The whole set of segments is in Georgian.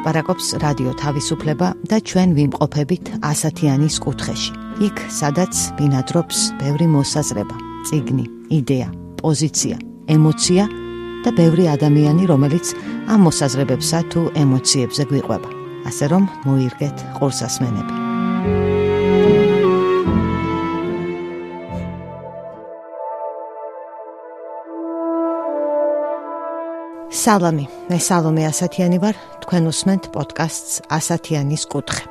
ლაპარაკობს რადიო თავისუფლება და ჩვენ ვიმყოფებით ასათიანის კუთხეში. იქ, სადაც ბინადრობს ბევრი მოსაზრება, წიგნი, იდეა, პოზიცია, ემოცია და ბევრი ადამიანი, რომელიც ამ მოსაზრებებსა თუ ემოციებზე გვიყვება. ასე რომ მოირგეთ ყურსასმენები. სალამი, მე სალომე ასათიანი ვარ, თქვენ უსმენთ პოდკასტს ასათიანის კუთხე.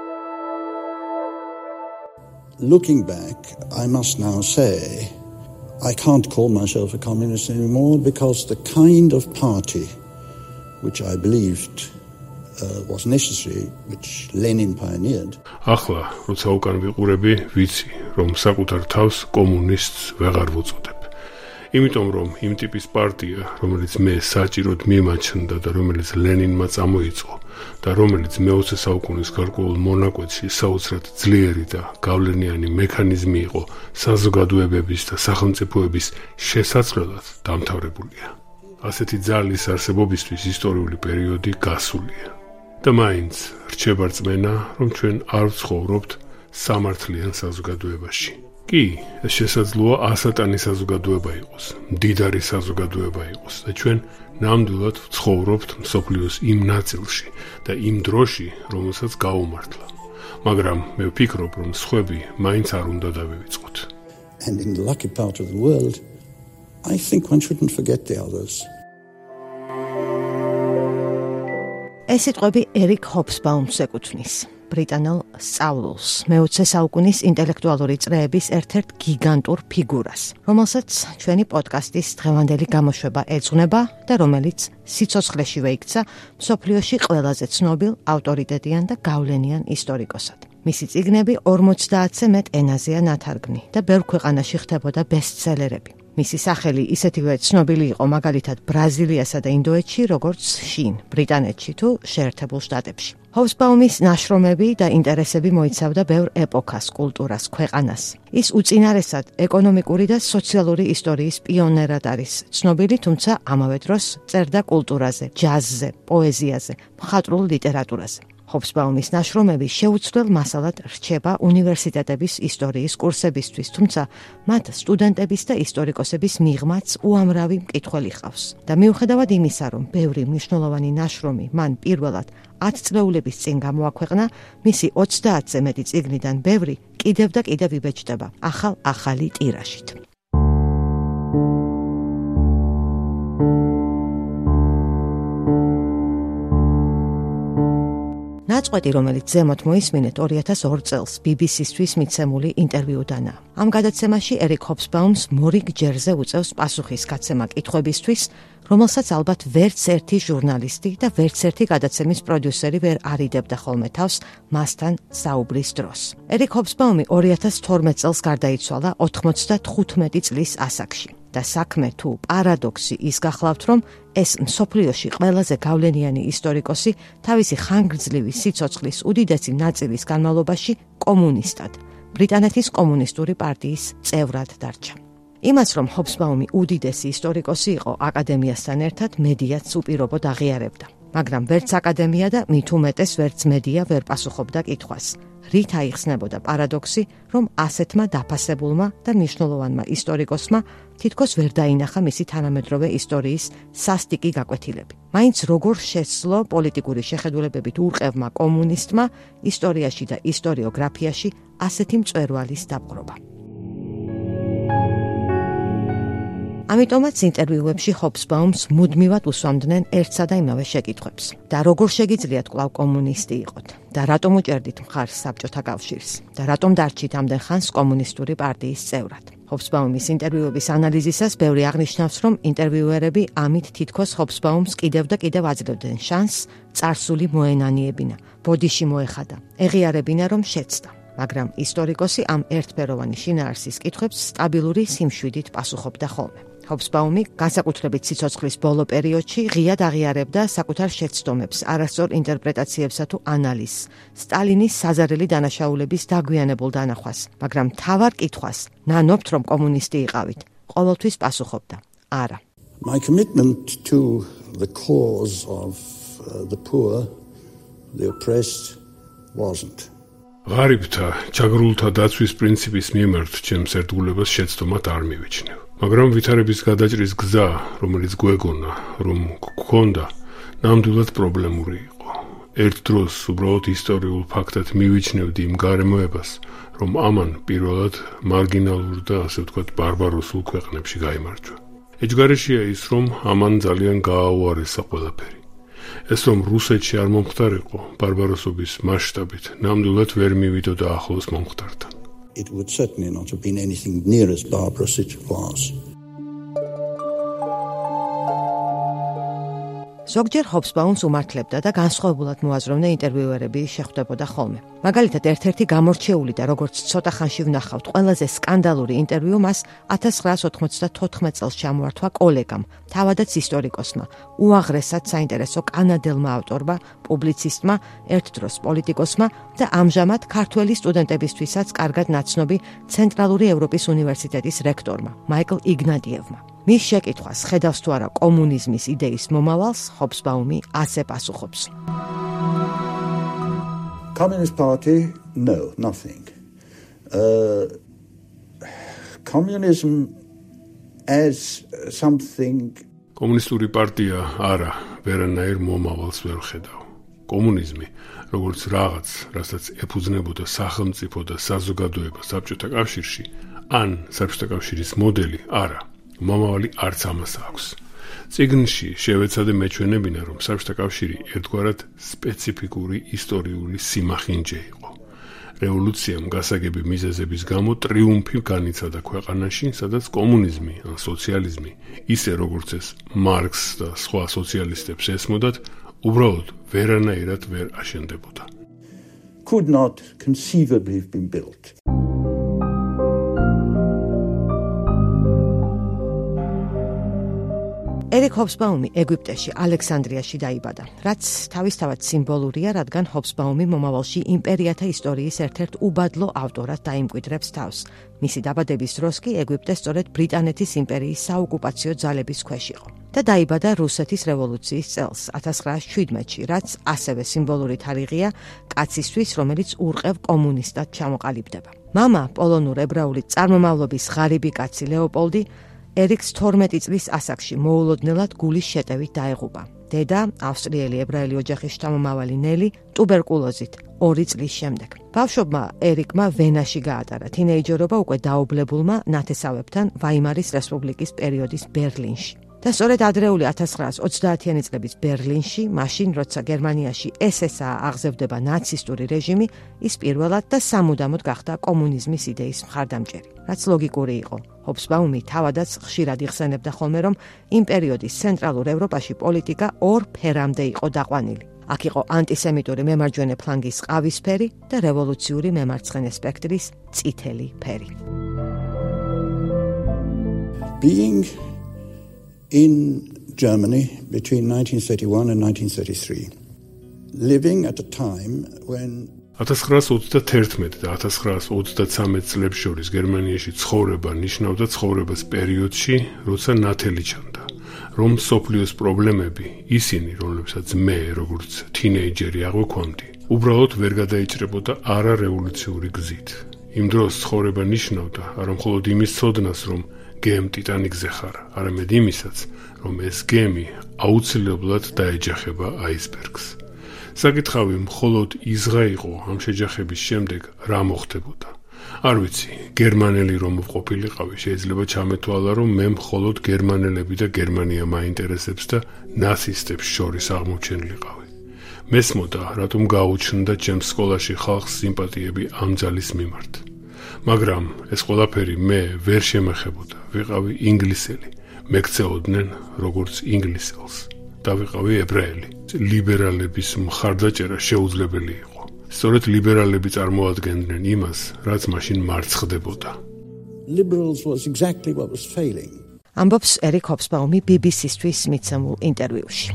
Looking back, I must now say I can't call myself a communist anymore because the kind of party which I believed was necessary, which Lenin pioneered. ახლა, როცა უკან ვიყურები, ვიცი, რომ საკუთარ თავს კომუნისტს ვეღარ ვუწოდებ. იმიტომ რომ იმ ტიპის პარტია, რომელიც მე საჭიროდ მიმაჩნდა და რომელიც ლენინმა წამოიწყო და რომელიც მე-20 საუკუნის გარკვეულ მონაკვეთში საოცრად ძლიერი და გავლენიანი მექანიზმი იყო საზოგადოებების და სახელმწიფოების შესაძლებლად დამთავრებულია. ასეთი ძალის არსებობისთვის ისტორიული პერიოდი გასულია. და მაინც რჩება რწმენა, რომ ჩვენ არ ვცხოვრობთ სამართლიან საზოგადოებაში. კი, ეს შესაძლოა ასატანის საზოგადოება იყოს, მდიდარი საზოგადოება იყოს და ჩვენ ნამდვილად ვცხოვრობთ მსოფლიოს იმ ნაწილში და იმ დროში, რომელსაც გაუმართლა. მაგრამ მე ვფიქრობ, რომ სხვები მაინც არ უნდა დავივიწყოთ. And in the lucky part of the world, I think one shouldn't forget the others. ეს სიტყვები ერიკ ჰობსბაუმს ეკუთვნის. ბრიტანელ სწავლულს, მე-20 საუკუნის ინტელექტუალური წრეების ერთ-ერთ გიგანტურ ფიგურას, რომელსაც ჩვენი პოდკასტის დღევანდელი გამოშვება ეძღვნება და რომელიც სიცოცხლეშივე იქცა მსოფლიოში ყველაზე ცნობილ, ავტორიტეტიან და გავლენიან ისტორიკოსად. მისი წიგნები 50-ზე მეტ ენაზეა ნათარგმნი და ბევრ ქვეყანაში ხდებოდა ბესტსელერები. მისი სახელი ისეთივე ცნობილი იყო მაგალითად ბრაზილიასა და ინდოეთში, როგორც შინ, ბრიტანეთში თუ შეერთებულ შტატებში. ჰობსბაუმის ნაშრომები და ინტერესები მოიცავდა ბევრ ეპოქას, კულტურას, ქვეყანას. ის უწინარესად ეკონომიკური და სოციალური ისტორიის პიონერად არის ცნობილი, თუმცა ამავე დროს წერდა კულტურაზე, ჯაზზე, პოეზიაზე, მხატვრულ ლიტერატურაზე. ჰობსბაუმის ნაშრომები შეუცვლელ მასალად რჩება უნივერსიტეტების ისტორიის კურსებისთვის, თუმცა მათ სტუდენტების და ისტორიკოსების მიღმაც უამრავი მკითხველი ჰყავს. და მიუხედავად იმისა, რომ ბევრი მნიშვნელოვანი ნაშრომი მან პირველად 10 წლეულების წინ გამოაქვეყნა, მისი 30-ზე მეტი წიგნიდან ბევრი კიდევ და კიდევ იბეჭდება ახალი ტირაჟით. ნაწყვეტი, რომელიც ზემოთ მოისმინეთ 2002 წელს BBC-ისთვის მიცემული ინტერვიუდანაა. ამ გადაცემაში ერიკ ჰობსბაუმს მორიგ ჯერზე უწევს პასუხისგაცემა კითხვებისთვის, რომელსაც ალბათ ვერც ერთი ჟურნალისტი და ვერც ერთი გადაცემის პროდიუსერი ვერ არიდებდა ხოლმე თავს მასთან საუბრის დროს. ერიკ ჰობსბაუმი 2012 წელს გარდაიცვალა 95 წლის ასაკში. და საქმე თუ პარადოქსი ის გახლავთ, რომ ეს მსოფლიოში ყველაზე გავლენიანი ისტორიკოსი თავისი ხანგრძლივი სიცოცხლის უდიდესი ნაწილის განმავლობაში კომუნისტად, ბრიტანეთის კომუნისტური პარტიის წევრად დარჩა. იმას, რომ ჰობსბაუმი უდიდესი ისტორიკოსი იყო, აკადემიასთან ერთად მედიაც უპირობოდ აღიარებდა. მაგრამ ვერც აკადემია და მით უმეტეს ვერც მედია ვერ პასუხობდა კითხვას. რით აიხსნებოდა პარადოქსი, რომ ასეთმა დაფასებულმა და მნიშვნელოვანმა ისტორიკოსმა თითქოს ვერ დაინახა მისი თანამედროვე ისტორიის სასტიკი გაკვეთილები. მაინც როგორ შეცვლო პოლიტიკური შეხედულებებით ურყევმა კომუნისტმა ისტორიაში და ისტორიოგრაფიაში ასეთი მწვერვალის დაპყრობა. ამიტომაც ინტერვიუებში ჰობსბაუმს მუდმივად უსვამდნენ ერთსა და იმავე შეკითხვებს. და როგორ შეგიძლიათ კვლავ კომუნისტი იყოთ? და რატომ უჭერდით მხარს საბჭოთა კავშირს? და რატომ დარჩით ამდენ ხანს კომუნისტური პარტიის წევრად? ჰობსბაუმის ინტერვიუების ანალიზისას ბევრი აღნიშნავს, რომ ინტერვიუერები ამით თითქოს ჰობსბაუმს კიდევ და კიდევ აძლევდნენ შანსს წარსული მოენანიებინა, ბოდიში მოეხადა, ეღიარებინა, რომ შეცდა. მაგრამ ისტორიკოსი ამ ერთფეროვანი შინაარსის კითხვებს სტაბილური სიმშვიდით პასუხობდა ხოლმე. ჰობსბაუმი განსაკუთრებით სიცოცხლის ბოლო პერიოდში ღიად აღიარებდა საკუთარ შეცდომებს, არასწორ ინტერპრეტაციებსა თუ ანალიზს, სტალინის საზარელი დანაშაულების დაგვიანებულ დანახვას, მაგრამ მთავარ კითხვას, ნანობთ რომ კომუნისტი იყავით, ყოველთვის პასუხობდა, არა. My commitment to the cause of the poor the oppressed wasn't. ღარიბთა, ჩაგრულთა დაცვის პრინციპის მიმართ ჩემს ერთგულებას შეცდომად არ მივიჩნევ. მაგრამ ვითარების გადაჭრის გზა, რომელიც გვეგონა, რომ გქონდა, ნამდვილად პრობლემური იყო. ერთ დროს უბრალოდ ისტორიულ ფაქტად მივიჩნევდი იმ გარემოებას, რომ ამან პირველად მარგინალურ და ასე ვთქვათ ბარბაროსულ ქვეყნებში გაიმარჯვა. ეჯგარეშია ის, რომ ამან ძალიან გააუარესა ყველაფერი. ეს რომ რუსეთში არ მომხდარიყო ბარბაროსობის მასშტაბით, ნამდვილად ვერ მივიდოდა ახლოს მომხდართან. It would certainly not have been anything near as barbarous as it was. ზოგჯერ ჰობსბაუმს უმართლებდა და განსხვავებულად მოაზროვნა ინტერვიუერები შეხვდებოდა ხოლმე. მაგალითად, ერთ-ერთი გამორჩეული და როგორც ცოტა ხანში ვნახავთ, ყველაზე სკანდალური ინტერვიუ მას 1994 წელს ჩამოართვა კოლეგამ, თავადაც ისტორიკოსმა, უაღრესად საინტერესო კანადელმა ავტორმა, პუბლიცისტმა, ერთ დროს პოლიტიკოსმა და ამჟამად ქართველი სტუდენტებისთვისაც კარგად ნაცნობი ცენტრალური ევროპის უნივერსიტეტის რექტორმა, მაიკლ იგნატიევმა. მის შეკითხვას, ხედავს თუ არა კომუნიზმის იდეის მომავალს, ჰობსბაუმი ასე პასუხობს. Communist Party? No, nothing. Communism as something... კომუნისტური პარტია არა, ვერანაირ მომავალს ვერ ხედავ. კომუნიზმი, როგორც რაღაც, რასაც ეფუძნებოდა სახელმწიფო და საზოგადოება საბჭოთა კავშირში, ან საბჭოთა კავშირის მოდელი არა. მომავალი არც ამას აქვს. წიგნში შევეცადე მეჩვენებინა, რომ საბჭოთა კავშირი ერთგვარად სპეციფიკური ისტორიული სიმახინჯე იყო. რევოლუციამ გასაგები მიზეზების გამო ტრიუმფი განიცადა ქვეყანაში, სადაც კომუნიზმი ან სოციალიზმი, ისე როგორც ეს მარქსს და სხვა სოციალისტებს ესმოდათ, უბრალოდ ვერანაირად ვერ აშენდებოდა. Could not conceivably have been built. ერიკ ჰობსბაუმი ეგვიპტეში, ალექსანდრიაში დაიბადა, რაც თავისთავად სიმბოლურია, რადგან ჰობსბაუმი მომავალში იმპერიათა ისტორიის ერთ-ერთ უბადლო ავტორად დაიმკვიდრებს თავს. მისი დაბადების დროს კი ეგვიპტე სწორედ ბრიტანეთის იმპერიის საოკუპაციო ძალების ქვეშ იყო და დაიბადა რუსეთის რევოლუციის წელს, 1917-ში, რაც ასევე სიმბოლური თარიღია კაცისთვის, რომელიც ურყევ კომუნისტად ჩამოყალიბდება. მამა, პოლონურ-ებრაული წარმომავლობის ღარიბი კაცი ლეოპოლდი, ერიკს 12 წლის ასაკში მოულოდნელად გულის შეტევით დაეღუპა. დედა, ავსტრიელი ებრაელი ოჯახის შთამომავალი ნელი, ტუბერკულოზით 2 წლის შემდეგ. ბავშვობმა ერიკმა ვენაში გაატარა, თინეიჯერობა უკვე დაობლებულმა ნათესავებთან ვაიმარის რესპუბლიკის პერიოდის ბერლინში. და სწორედ ადრეული 1930-იანი წლების ბერლინში, მაშინ როცა გერმანიაში SSA აღზევდება ნაცისტური რეჟიმი, ის პირველად და სამუდამოდ გახდა კომუნიზმის იდეის მხარდამჭერი. რაც ლოგიკური იყო. ჰობსბაუმი თავადაც ხშირად იხსენებდა ხოლმე, რომ იმ პერიოდის ცენტრალურ ევროპაში პოლიტიკა ორ ფერამდე იყო დაყვანილი. აქ იყო ანტისემიტური მემარჯვენე ფლანგის ყავისფერი და რევოლუციური მემარცხენე სპექტრის წითელი ფერი. Being in Germany between 1931 and 1933, living at a time when 1931 და 1933 წლებს შორის გერმანიაში ცხოვრება ნიშნავდა ცხოვრებას პერიოდში, როცა ნათელი ჩანდა, რომ სოფლიოს პრობლემები, ისინი, რომლებსაც მე, როგორც თინეიჯერი აღვქვამდი, უბრალოდ ვერ გადაიჭრებოდა არარევოლუციური გზით. იმ დროს ცხოვრება ნიშნავდა არა მხოლოდ იმის ცოდნას, რომ გემ ტიტანიკზე ხარ, არამედ იმისაც, რომ ეს გემი აუცილებლად დაეჯახება აისბერგს. საკითხავი მხოლოდ ისღა იყო ამ შეჯახების შემდეგ რა მოხდებოდა. არ ვიცი, გერმანელი რომ ყოფილიყავი, შეიძლება ჩამეთვალა, რომ მე მხოლოდ გერმანელები და გერმანია მაინტერესებს და ნაცისტებს შორის აღმოჩენილიყავი. მესმოდა, რატომ გაუჩნდა ჩემს სკოლაში ხალხს სიმპათიები ამ ძალის მიმართ. მაგრამ ეს ყველაფერი მე ვერ შემეხებოდა, ვიყავი ინგლისელი, მეკცეოდნენ როგორც ინგლისელს და ვიყავი ებრაელი. ლიბერალების მხარდაჭერა შეუძლებელი იყო. სწორედ ლიბერალები წარმოადგენდნენ იმას, რაც მაშინ მარცხდებოდა. liberals was exactly what was failing. ამბობს ერიკ ჰობსბაუმი BBC-ისთვის მიცემულ ინტერვიუში.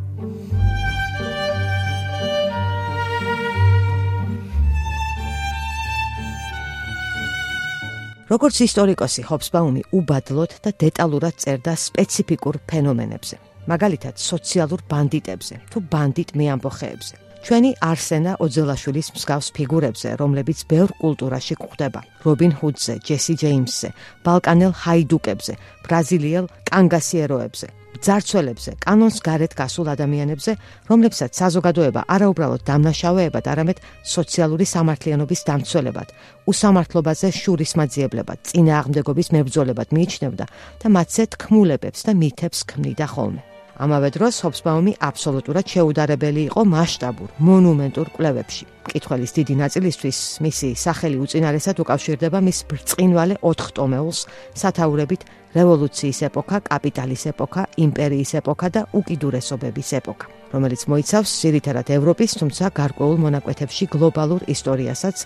როგორც ისტორიკოსი, ჰობსბაუმი უბადლოდ და დეტალურად წერდა სპეციფიკურ ფენომენებზე, მაგალითად სოციალურ ბანდიტებზე თუ ბანდიტ მეამბოხეებზე. ჩვენი არსენა ოძელაშვილის მსგავს ფიგურებზე, რომლებიც ბევრ კულტურაში გვხვდება. რობინ ჰუდზე, ჯესი ჯეიმსზე, ბალკანელ ჰაიდუკებზე, ბრაზილიელ კანგასიეროებზე, ძარცველებზე, კანონს გარეთ გასულ ადამიანებზე, რომლებსაც საზოგადოება არაუბრალოდ დამნაშავეებად, არამედ სოციალური სამართლიანობის დამცველებად, უსამართლობაზე შურისმაძიებლებად, წინააღმდეგობის მებრძოლებად მიიჩნევდა და მათზე თქმულებებს და მითებს ქმნიდა ხოლმე. ამავე დროს ჰობსბაუმი აბსოლუტურად შეუდარებელი იყო მასშტაბურ, მონუმენტურ კვლევებში. მკითხველის დიდი ნაწილისთვის მისი სახელი უწინარესად უკავშირდება მის ბრწყინვალე 4 ტომეულს, სათაურებით რევოლუციის ეპოქა, კაპიტალის ეპოქა, იმპერიის ეპოქა და უკიდურესობების ეპოქა, რომელიც მოიცავს ძირითადად ევროპის, თუმცა გარკვეულ მონაკვეთებში გლობალურ ისტორიასაც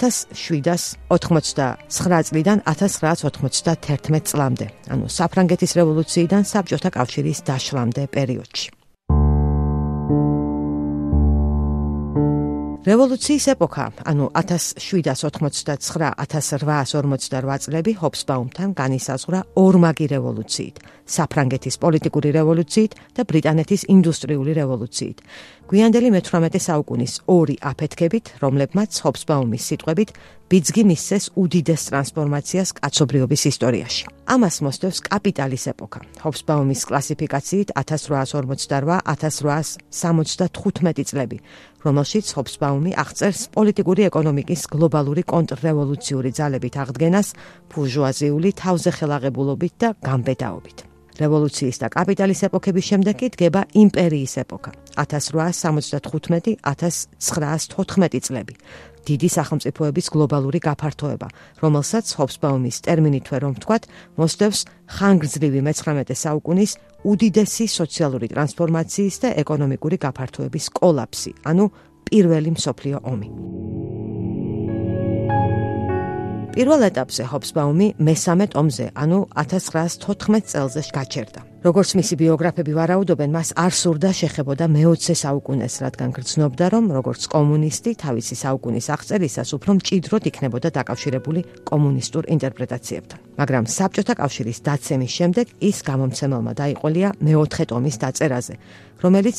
1789 წლიდან 1991 წლამდე, ანუ საფრანგეთის რევოლუციიდან საბჭოთა კავშირის დაშლამდე პერიოდში. რევოლუციის ეპოქა, ანუ 1789-1848 წლები ჰობსბაუმთან განისაზღვრა ორმაგი რევოლუციით, საფრანგეთის პოლიტიკური რევოლუციით და ბრიტანეთის ინდუსტრიული რევოლუციით. გვიანდელი მე-18 საუკუნის ორი აფეთქებით, რომლებმაც ჰობსბაუმის სიტყვებით ბიძგი მისცეს უდიდეს ტრანსფორმაციას კაცობრიობის ისტორიაში. ამას მოსდევს კაპიტალის ეპოქა. ჰობსბაუმის კლასიფიკაციით 1888-1875 წლები, რომელშიც ჰობსბაუმი აღწერს პოლიტიკური ეკონომიკის გლობალური კონტრრევოლუციური ძალებით აღდგენას ბურჟუაზიული თავზეხელაღებულობით და გამბედაობით. რევოლუციის და კაპიტალის ეპოქების შემდეგ კი დგება იმპერიის ეპოქა 1875-1914 წლები. დიდი სახელმწიფოების გლობალური გაფართოება, რომელსაც ჰობსბაუმის ტერმინითვე რომ ვთქვათ, მოსდევს ხანგრძლივი მე-19 საუკუნის უდიდესი სოციალური ტრანსფორმაციის და ეკონომიკური გაფართოების კოლაფსი, ანუ პირველი მსოფლიო ომი. პირველ ეტაპზე ჰობსბაუმი მესამე ტომზე, ანუ 1914 წელზე გაჩერდა. როგორც მისი ბიოგრაფები ვარაუდობენ, მას არ სურდა შეხებოდა მე-20 საუკუნეს, რადგან გრძნობდა, რომ როგორც კომუნისტი თავისი საუკუნის აღწერისას უფრო მჭიდროდ იქნებოდა დაკავშირებული კომუნისტურ ინტერპრეტაციებთან. მაგრამ საბჭოთა კავშირის დაცემის შემდეგ ის გამომცემელმა დაიყოლია მე-4 ტომის დაწერაზე, რომელიც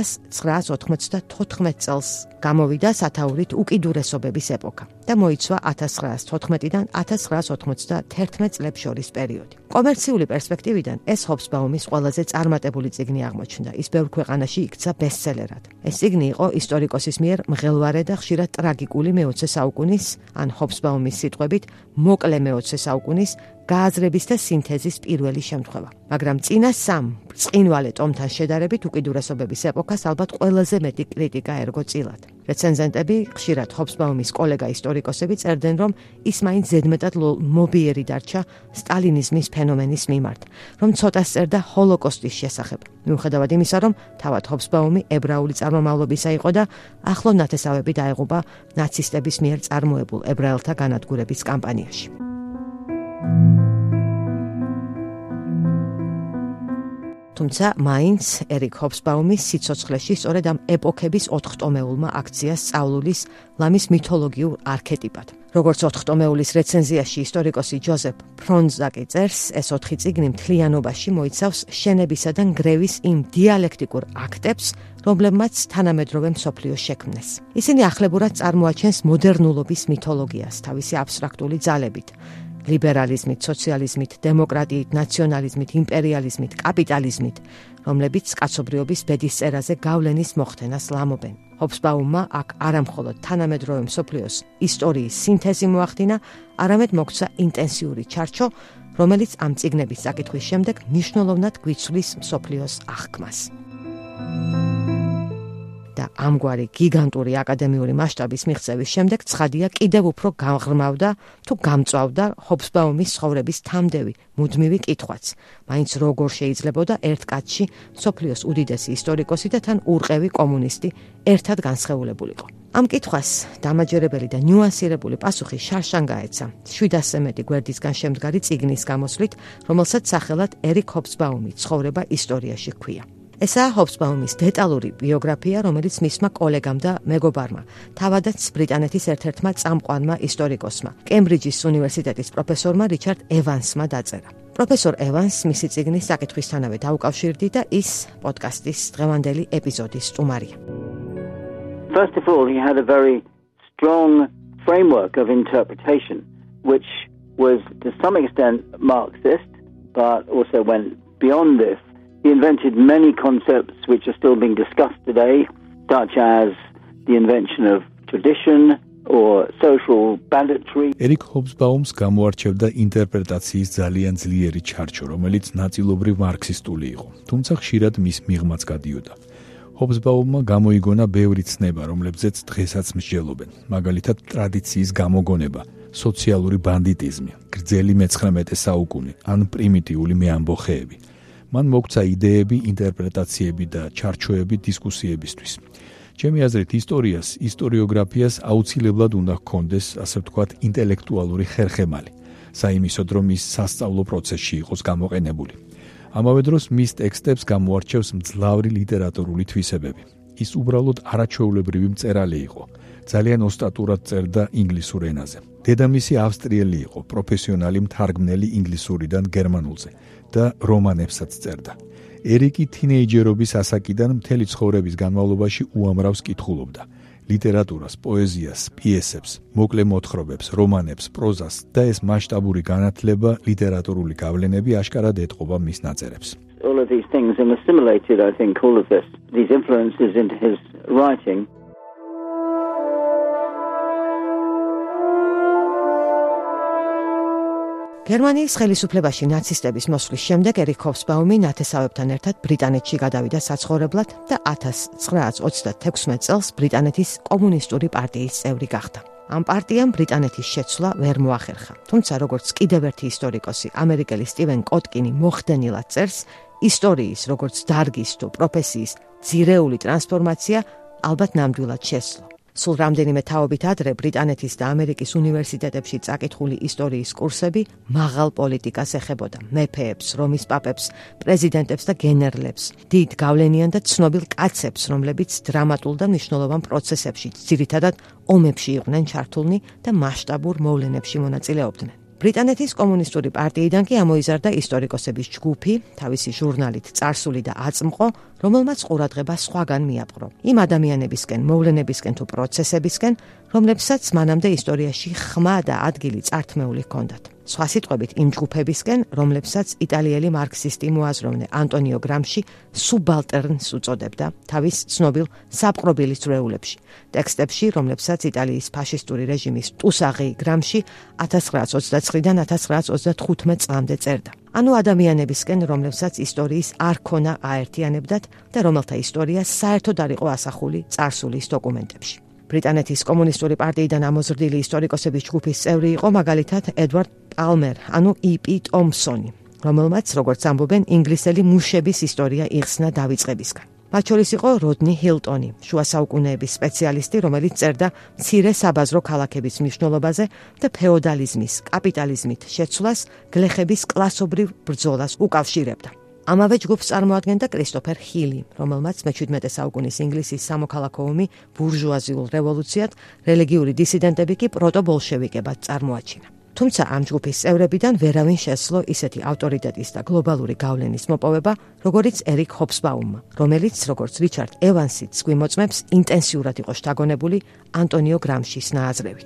1994 წელს გამოვიდა სათაურით უკიდურესობების ეპოქა და მოიცვა 1914-დან 1991 წლებს შორის პერიოდი. კომერციული პერსპექტივიდან ეს ჰობსბაუმის ყველაზე წარმატებული წიგნი აღმოჩნდა. ის ბევრ ქვეყანაში იქცა ბესტსელერად. ეს წიგნი იყო ისტორიკოსის მიერ მღელვარე და ხშირად ტრაგიკული მე-20 საუკუნის, ან ჰობსბაუმის სიტყვებით, მოკლე მე-20 საუკუნის გააზრების და სინთეზის პირველი შემთხვევა. მაგრამ წინა სამ ბრწყინვალე ტომთან შედარებით უკიდურესობების ეპოქას ალბათ ყველაზე მეტი კრიტიკა ერგო წილად. რეცენზენტები, ხშირად ჰობსბაუმის კოლეგა ისტორიკოსები წერდნენ, რომ ის მაინც ზედმეტად მობიერი დარჩა სტალინიზმის ფენომენის მიმართ, რომ ცოტას წერდა ჰოლოკოსტის შესახებ. მიუხედავად იმისა, რომ თავად ჰობსბაუმი ებრაული წარმომავლობისა იყო და ახლო ნათესავები დაეღუპა ნაცისტების მიერ წარმოებულ ებრაელთა განადგურების კამპანიაში. თუმცა მაინც ერიკ ჰობსბაუმის სიცოცხლეში სწორედ ამ ეპოქების 4 ტომეულმა აქცია სწავლულის ლამის მითოლოგიურ არქეტიპად. როგორც 4 ტომეულის რეცენზიაში ისტორიკოსი ჯოზეფ ფრონზაკი წერს, ეს 4 წიგნი მთლიანობაში მოიცავს შენებისა და ნგრევის იმ დიალექტიკურ აქტებს, რომლებმაც თანამედროვე მსოფლიო შექმნეს. ისინი ახლებურად წარმოაჩენს მოდერნულობის მითოლოგიას თავისი აბსტრაქტული ძალებით. ლიბერალიზმით, სოციალიზმით, დემოკრატიით, ნაციონალიზმით, იმპერიალიზმით, კაპიტალიზმით, რომლებიც კაცობრიობის ბედისწერაზე გავლენის მოხდენას ლამობენ. ჰობსბაუმმა აქ არამხოლოდ თანამედროვე მსოფლიოს ისტორიის სინთეზი მოახდინა, არამედ მოგცა ინტენსიური ჩარჩო, რომელიც ამ წიგნების საკითხვის შემდეგ მნიშვნელოვნად გვიცვლის მსოფლიოს აღქმას. და ამგვარი გიგანტური აკადემიური მასშტაბის მიღწევის შემდეგ ცხადია კიდევ უფრო გამღრმავდა თუ გამწვავდა ჰობსბაუმის ცხოვრების თამდევი მუდმივი კითხვაც. მაინც როგორ შეიძლებოდა ერთ კაცში მსოფლიოს უდიდესი ისტორიკოსი და თან ურყევი კომუნისტი ერთად განსხეულებულიყო. ამ კითხვას დამაჯერებელი და ნიუანსირებული პასუხი შარშან გაეცა 700 მეტი გვერდისგან შემდგარი წიგნის გამოსვლით, რომელსაც სახელად ერიკ ჰობსბაუმის ცხოვრება ისტორიაში ჰქვია. ესაა ჰობსბაუმის დეტალური ბიოგრაფია, რომელიც მისმა კოლეგამ და მეგობარმა, თავადაც ბრიტანეთის ერთ-ერთმა წამყვანმა ისტორიკოსმა, კემბრიჯის უნივერსიტეტის პროფესორმა რიჩარდ ევანსმა დაწერა. პროფესორ ევანს მისი წიგნის საკითხვისთანავე დაუკავშირდი და ის პოდკასტის დღევანდელი ეპიზოდის სტუმარია. First of all, he had a very strong framework of interpretation, which was to some extent Marxist, but also went beyond this. He invented many concepts which are still being discussed today, such as the invention of tradition or social banditry. ერიკ ჰობსბაუმს გამოარჩევდა ინტერპრეტაციის ძალიან ძლიერი ჩარჩო, რომელიც ნაწილობრივ მარქსისტული იყო, თუმცა ხშირად მის მიღმაც გადიოდა. ჰობსბაუმმა გამოიგონა ბევრი ცნება, რომლებზეც დღესაც მსჯელობენ, მაგალითად ტრადიციის გამოგონება, სოციალური ბანდიტიზმი, გრძელი მე-19 საუკუნე, ან პრიმიტიული მეამბოხეები. მან მოგცა იდეები, ინტერპრეტაციები და ჩარჩოები დისკუსიებისთვის. ჩემი აზრით, ისტორიოგრაფიას აუცილებლად უნდა ჰქონდეს, ასე ვთქვათ, ინტელექტუალური ხერხემალი, საიმისოდ, რომ ის სასწავლო პროცესში იყოს გამოყენებული. ამავე დროს მის ტექსტებს გამოარჩევს მძლავრი ლიტერატურული თვისებები. ის უბრალოდ არაჩვეულებრივი მწერალი იყო. ძალიან ოსტატურად წერდა ინგლისურ ენაზე. დედამისი ავსტრიელი იყო, პროფესიონალი მთარგმნელი ინგლისურიდან გერმანულზე და რომანებსაც წერდა. ერიკი თინეიჯერობის ასაკიდან მთელი ცხოვრების განმავლობაში უამრავს კითხულობდა. ლიტერატურას, პოეზიას, პიესებს, მოკლე მოთხრობებს, რომანებს, პროზას და ეს მასშტაბური განათლება, ლიტერატურული გავლენები აშკარად ეტყობა მის ნაწერებს. All of these things and assimilated, I think, all of these influences into his writing. გერმანიის ხელისუფლებაში ნაცისტების მოსვლის შემდეგ ერიკ ჰობსბაუმი ნათესავებთან ერთად ბრიტანეთში გადავიდა საცხოვრებლად და 1936 წელს ბრიტანეთის კომუნისტური პარტიის წევრი გახდა. ამ პარტიამ ბრიტანეთის შეცვლა ვერ მოახერხა. თუმცა როგორც კიდევ ერთი ისტორიკოსი, ამერიკელი სტივენ კოტკინი მოხდენილად წერს, ისტორიის როგორც დარგის თუ პროფესიის ძირეული ტრანსფორმაცია ალბათ ნამდვილად შესძლო. სულ რამდენიმე თაობით ადრე ბრიტანეთის და ამერიკის უნივერსიტეტებში წაკითხული ისტორიის კურსები მაღალ პოლიტიკას ეხებოდა, მეფეებს, რომის პაპებს, პრეზიდენტებს და გენერლებს, დიდ გავლენიან და ცნობილ კაცებს, რომლებიც დრამატულ და მნიშვნელოვან პროცესებში, ძირითადად ომებში იყვნენ ჩართულნი და მასშტაბურ მოვლენებში მონაწილეობდნენ. ბრიტანეთის კომუნისტური პარტიიდან კი ამოიზარდა ისტორიკოსების ჯგუფი, თავისი ჟურნალით წარსული და აწმყო, რომელმაც ყურადღება სხვაგან მიაპყრო. იმ ადამიანებისკენ, მოვლენებისკენ თუ პროცესებისკენ, რომლებსაც მანამდე ისტორიაში ხმა და ადგილი წართმეული ჰქონდათ. სხვა სიტყვებით, იმ ჯგუფებისკენ, რომლებსაც იტალიელი მარქსისტი მოაზროვნე ანტონიო გრამში სუბალტერნს უწოდებდა თავის ცნობილ საპყრობილის დროულებში, ტექსტებში, რომლებსაც იტალიის ფაშისტური რეჟიმის ტუსაღი გრამში 1929-დან 1935 წლამდე წერდა. ანუ ადამიანებისკენ, რომლებსაც ისტორიის არქონა აერთიანებდათ და რომელთა ისტორია საერთოდ არ იყო ასახული წარსულის დოკუმენტებში. ბრიტანეთის კომუნისტური პარტიიდან ამოზრდილი ისტორიკოსების ჯგუფის წევრი იყო მაგალითად ედვარდ პალმერ, ანუ იპი ტომსონი, რომელმაც, როგორც ამბობენ, ინგლისელი მუშების ისტორია იხსნა დავიწყებისგან. მათ შორის იყო როდნი ჰილტონი, შუა საუკუნეების სპეციალისტი, რომელიც წერდა მცირე საბაზრო ქალაქების მნიშვნელობაზე და ფეოდალიზმის, კაპიტალიზმით შეცვლას, გლეხების კლასობრივ ბრძოლას უკავშირებდა. ამავე ჯგუფს წარმოადგენდა კრისტოფერ ჰილი, რომელმაც მე-17 საუკუნის ინგლისის სამოქალაქო ომი ბურჟუაზიულ რევოლუციად, რელიგიური დისიდენტები კი პროტობოლშევიკებად წარმოაჩინა. თუმცა ამ ჯგუფის წევრებიდან ვერავინ შესძლო ისეთი ავტორიტეტის და გლობალური გავლენის მოპოვება, როგორიც ერიკ ჰობსბაუმმა, რომელიც, როგორც რიჩარდ ევანსიც გვიმოწმებს, ინტენსიურად იყო შთაგონებული ანტონიო გრამშის ნააზრევით.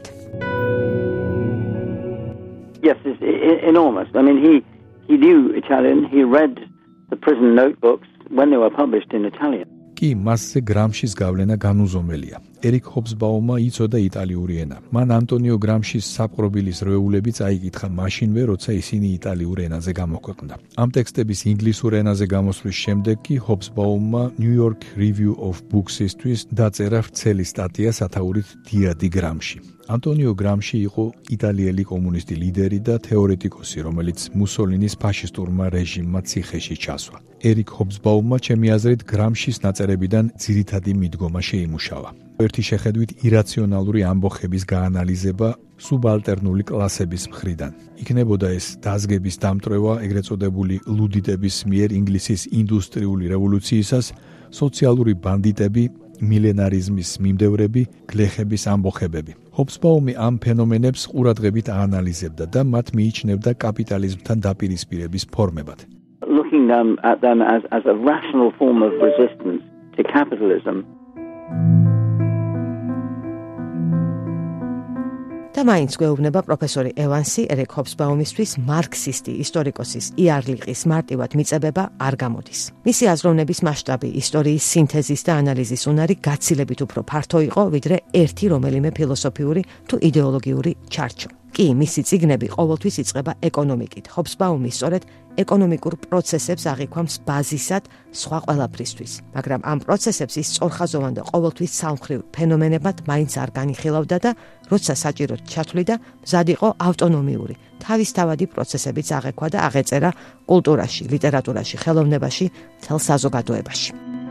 Yes, it's enormous. I mean, he knew Italian. He read the prison notebooks when they were published in Italian. კი მასზე გრამშის გავლენა განუზომელია. ერიკ ჰობსბაუმმა იცოდა იტალიური ენა. მან ანტონიო გრამშის საპყრობილის როეულები წაიკითხა მაშინვე, როცა ისინი იტალიურ ენაზე გამოქვეყნდა. ამ ტექსტების ინგლისურ ენაზე გამოსვლის შემდეგ კი ჰობსბაუმმა New York Review of Books-ისთვის დაწერა ვრცელი სტატია სათაურით დიადი გრამში. ანტონიო გრამში იყო იტალიელი კომუნისტი ლიდერი და თეორეტიკოსი, რომელიც მუსოლინის ფაშისტურმა რეჟიმმა ციხეში ჩასვა. ერიკ ჰობსბაუმმა, ჩემი აზრით, გრამშის ნაწერებიდან ძირითადი მიდგომა შეიმუშავა. ერთი შეხედვით ირაციონალური ამბოხების გაანალიზება სუბალტერნული კლასების მხრიდან. იქნებოდა ეს დაზგების დამტვრევა ეგრეთ წოდებული ლუდიტების მიერ ინგლისის ინდუსტრიული რევოლუციისას, სოციალური ბანდიტები, მილენარიზმის მიმდევრები, გლეხების ამბოხებები. ჰობსბაუმი ამ ფენომენებს ყურადღებით აანალიზებდა და მათ მიიჩნევდა კაპიტალიზმთან დაპირისპირების ფორმებად. Looking at them as a rational form of resistance to capitalism. და მაინც გვეუბნება პროფესორი ევანსი ერიკ ჰობსბაუმისთვის მარქსისტი ისტორიკოსის იარლიყის მარტივად მიწებება არ გამოდის. მისი აზროვნების მასშტაბი, ისტორიის სინთეზის და ანალიზის უნარი გაცილებით უფრო ფართო იყო, ვიდრე ერთი რომელიმე ფილოსოფიური თუ იდეოლოგიური ჩარჩო. კი, მისი წიგნები ყოველთვის იწყება ეკონომიკით. ჰობსბაუმი სწორედ ეკონომიკურ პროცესებს აღიქვამს ბაზისად სხვა ყველაფრისთვის, მაგრამ ამ პროცესებს ის სწორხაზოვან და ყოველთვის სამხრივ ფენომენებად მაინც არ განიხილავდა და როცა საჭიროდ ჩათვლიდა, მზად იყო ავტონომიური, თავისთავადი პროცესებიც აღეკვა და აღეწერა კულტურაში, ლიტერატურაში, ხელოვნებაში, მთელ საზოგადოებაში.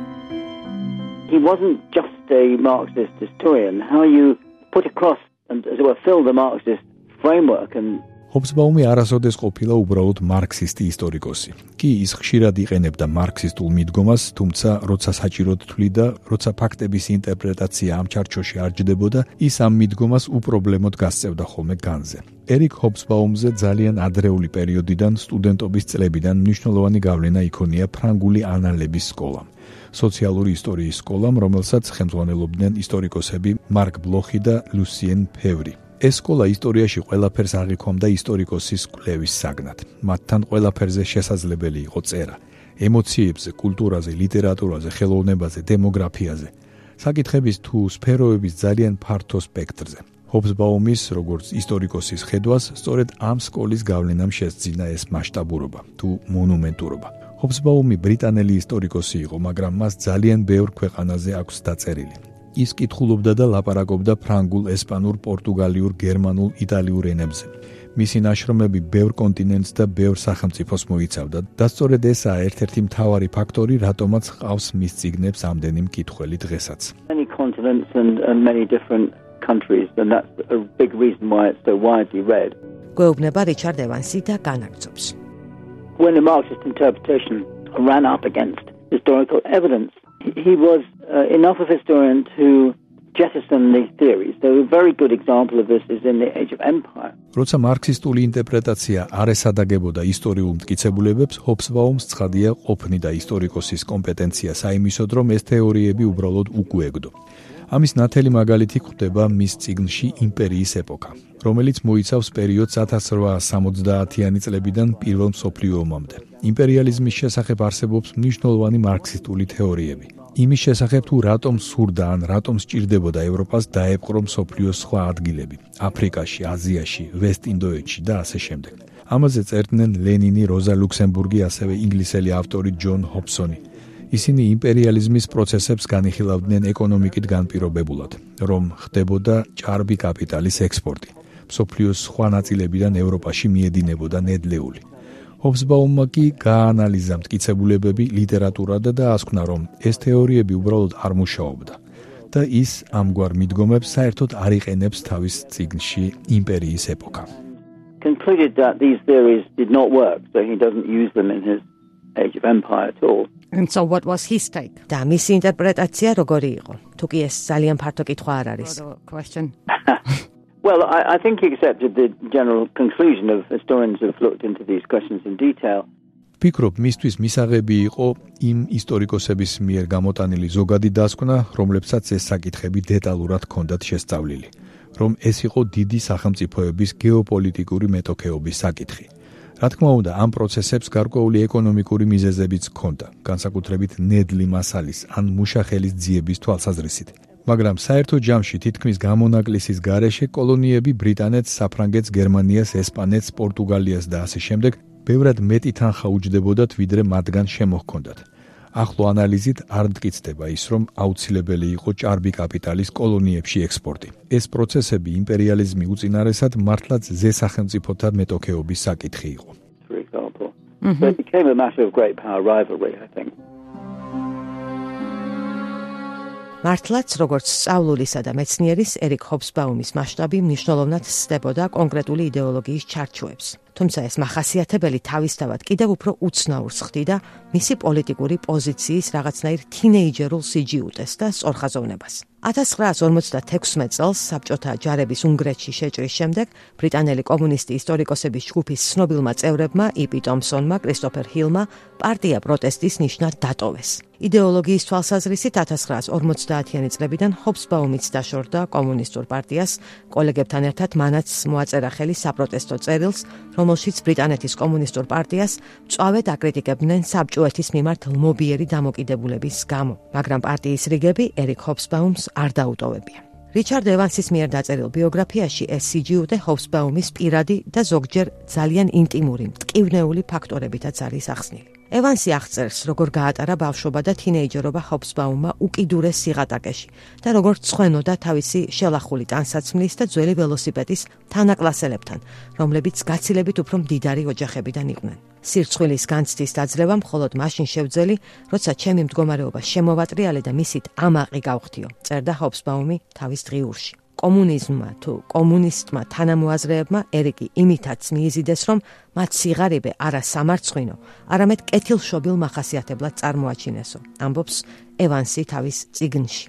He wasn't just a Marxist historian. How you put across and as it were fill the Marxist framework and ჰობსბაუმი არასოდეს ყოფილა უბრალოდ მარქსისტი ისტორიკოსი. კი, ის ხშირად იყენებდა მარქსისტულ მიდგომას, თუმცა როცა საჭიროდ თვლიდა, როცა ფაქტების ინტერპრეტაცია ამ ჩარჩოში არ ჯდებოდა, ის ამ მიდგომას უპრობლემოდ გასწევდა ხოლმე განზე. ერიკ ჰობსბაუმზე ძალიან ადრეული პერიოდიდან, სტუდენტობის წლებიდან მნიშვნელოვანი გავლენა იქონია ფრანგული ანალების სკოლამ. სოციალური ისტორიის სკოლამ, რომელსაც ხელმძღვანელობდნენ ისტორიკოსები მარკ ბლოხი და ლუსიენ ფევრი. ეს სკოლა ისტორიაში ყველაფერს აღიქვამდა ისტორიკოსის კვლევის საგნად. მათთან ყველაფერზე შესაძლებელი იყო წერა. ემოციებზე, კულტურაზე, ლიტერატურაზე, ხელოვნებაზე, დემოგრაფიაზე. საკითხების თუ სფეროების ძალიან ფართო სპექტრზე. ჰობსბაუმის, როგორც ისტორიკოსის ხედვას, სწორედ ამ სკოლის გავლენამ შესძინა ეს მასშტაბურობა თუ მონუმენტურობა. ჰობსბაუმი ბრიტანელი ისტორიკოსი იყო, მაგრამ მას ძალიან ბევრ ქვეყანაზე აქვს დაწერილი. ის კითხულობდა და ლაპარაკობდა ფრანგულ, ესპანურ, პორტუგალიურ, გერმანულ, იტალიურ ენებზე. მისი ნაშრომები ბევრ კონტინენტს და ბევრ სახელმწიფოს მოიცავდა და სწორედ ესაა ერთ-ერთი მთავარი ფაქტორი, რატომაც ჰყავს მის წიგნებს ამდენი მკითხველი დღესაც. Many continents and many different countries, and that's a big reason why it's so widely read. გვეუბნება რიჩარდ ევანსი და განაგრძობს. When the Marxist interpretation ran up against historical evidence, he was enough of a historian to jettison these theories. So a very good example of this is in the Age of Empire. როცა მარქსისტული ინტერპრეტაცია არ ესადაგებოდა ისტორიულ მტკიცებულებებს, ჰობსბაუმს ცხადია ყოფნიდა ისტორიკოსის კომპეტენცია საიმისოდ, რომ ეს თეორიები უბრალოდ უკუეგდო. ამის ნათელი მაგალითი გვხვდება მის წიგნში იმპერიის ეპოქა, რომელიც მოიცავს პერიოდს 1870-იანი წლებიდან პირველ მსოფლიო ომამდე. იმპერიალიზმის შესახებ არსებობს მნიშვნელოვანი მარქსისტული თეორიები. იმის შესახებ თუ რატომ სურდა ან რატომ სჭირდებოდა ევროპას დაეპყრო მსოფლიოს სხვა ადგილები, აფრიკაში, აზიაში, ვესტ-ინდოეთში და ასე შემდეგ. ამაზე წერდნენ ლენინი, როზა ლუქსემბურგი, ასევე ინგლისელი ავტორი ჯონ ჰობსონი. ისინი იმპერიალიზმის პროცესებს განიხილავდნენ ეკონომიკით განპირობებულად, რომ ხდებოდა ჭარბი კაპიტალის ექსპორტი. მსოფლიოს სხვა ნაწილებიდან ევროპაში მიედინებოდა ნედლეული. ჰობსბაუმმა კი გაანალიზა მტკიცებულებები, ლიტერატურა და დაასკვნა, რომ ეს თეორიები უბრალოდ არ მუშაობდა და ის ამგვარ მიდგომებს საერთოდ არ იყენებს თავის წიგნში იმპერიის ეპოქა. Concluded that these theories did not work, so he doesn't use them in his Age of Empire at all. And so what was his take? და მისი ინტერპრეტაცია როგორი იყო? თუ კი ეს ძალიან ფართო კითხვა არ არის. Well, I think he accepted the general conclusion of historians who've looked into these questions in detail. ვფიქრობ, მისთვის მისაღები იყო იმ ისტორიკოსების მიერ გამოტანილი ზოგადი დასკვნა, რომლებსაც ეს საკითხები დეტალურად ჰქონდათ შესწავლილი, რომ ეს იყო დიდი სახელმწიფოების გეოპოლიტიკური მეტოქეობის საკითხი. რა თქმა უნდა, ამ პროცესებს გარკვეული ეკონომიკური მიზეზებიც ჰქონდა, განსაკუთრებით ნედლი მასალის ან მუშახელის ძიების თვალსაზრისით. მაგრამ საერთო ჯამში თითქმის გამონაკლისის გარეშე კოლონიები ბრიტანეთს, საფრანგეთს, გერმანიას, ესპანეთს, პორტუგალიას და ასე შემდეგ ბევრად მეტი თანხა უჯდებოდათ, ვიდრე მათგან შემოჰქონდათ. ახლო ანალიზით არ მტკიცდება ის, რომ აუცილებელი იყო ჭარბი კაპიტალის კოლონიებში ექსპორტი. ეს პროცესები იმპერიალიზმი უწინარესად მართლაც ზესახელმწიფოთა მეტოქეობის საკითხი იყო. For example. So it became a matter of great power rivalry, I think. მართლაც, როგორც სწავლულისა და მეცნიერის ერიკ ჰობსბაუმის მასშტაბი მნიშვნელოვნად სცდებოდა კონკრეტული იდეოლოგიის ჩარჩოებს. თუმცა ეს მახასიათებელი თავისთავად კიდევ უფრო უცნაურს ხდიდა მისი პოლიტიკური პოზიციის რაღაცნაირ თინეიჯერულ სიჯიუტეს და სწორხაზოვნებას. 1956 წელს საბჭოთა ჯარების უნგრეთში შეჭრის შემდეგ ბრიტანელი კომუნისტი ისტორიკოსების ჯგუფის ცნობილმა წევრებმა იპი ტომსონმა, კრისტოფერ ჰილმა პარტია პროტესტის ნიშნად დატოვეს. იდეოლოგიის თვალსაზრისით 1950-იანი წლებიდან ჰობსბაუმიც დაშორდა კომუნისტურ პარტიას, კოლეგებთან ერთად მანაც მოაწერა ხელი საპროტესტო წერილს, რომელშიც ბრიტანეთის კომუნისტურ პარტიას მწვავედ აკრიტიკებდნენ საბჭოეთის მიმართ ლმობიერი დამოკიდებულების გამო, მაგრამ პარტიის რიგები ერიკ ჰობსბაუმს არ დაუტოვებია. რიჩარდ ევანსის მიერ დაწერილ ბიოგრაფიაში ეს სიჯიუტე ჰობსბაუმის პირადი და ზოგჯერ ძალიან ინტიმური, მტკივნეული ფაქტორებითაც არის ახსნილი. ევანსი აღწერს, როგორ გაატარა ბავშვობა და თინეიჯერობა ჰობსბაუმმა უკიდურეს სიღატაკეში და როგორ წხვენოდა თავისი შელახული ტანსაცმლის და ძველი ველოსიპედის თანაკლასელებთან, რომლებიც გაცილებით უფრო მდიდარი ოჯახებიდან იყვნენ. სირცხვილის განცდის დაძლევა მხოლოდ მაშინ შევძელი, როცა ჩემი მდგომარეობა შემოვატრიალე და მისით ამაყი გავხდიო, წერდა ჰობსბაუმი თავის დღიურში. კომუნიზმმა თუ კომუნისტმა თანამოაზრეებმა ერიკი იმითაც მიიზიდეს, რომ მათ სიღარიბე არა სამარცხვინო, არამედ კეთილშობილ მახასიათებლად წარმოაჩინესო, ამბობს ევანსი თავის წიგნში.